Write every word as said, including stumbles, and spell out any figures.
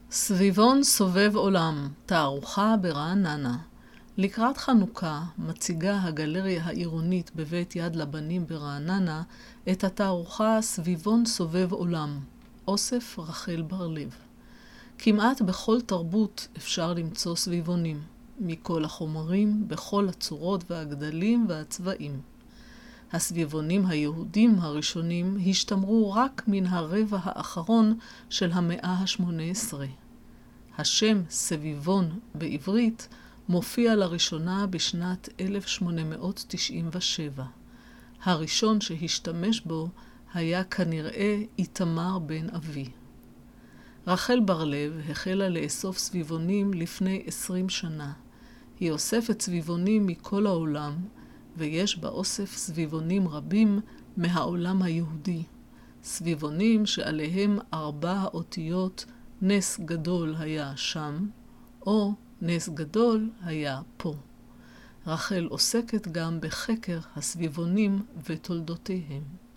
סביבון סובב עולם, תערוכה ברעננה. לקראת חנוכה מציגה הגלריה העירונית בבית יד לבנים ברעננה את התערוכה סביבון סובב עולם, אוסף רחל בר-לב. כמעט בכל תרבות אפשר למצוא סביבונים, מכל החומרים, בכל הצורות והגדלים והצבעים. הסביבונים היהודים הראשונים השתמרו רק מן הרבע האחרון של המאה ה-שמונה עשרה. השם סביבון בעברית מופיע לראשונה בשנת אלף שמונה מאות תשעים ושבע. הראשון שהשתמש בו היה כנראה איתמר בן אבי. רחל בר-לב החלה לאסוף סביבונים לפני עשרים שנה. היא אוספת סביבונים מכל העולם, ויש באוסף סביבונים רבים מהעולם היהודי. סביבונים שעליהם ארבע האותיות נס גדול היה שם, או נס גדול היה פה. רחל עוסקת גם בחקר הסביבונים ותולדותיהם.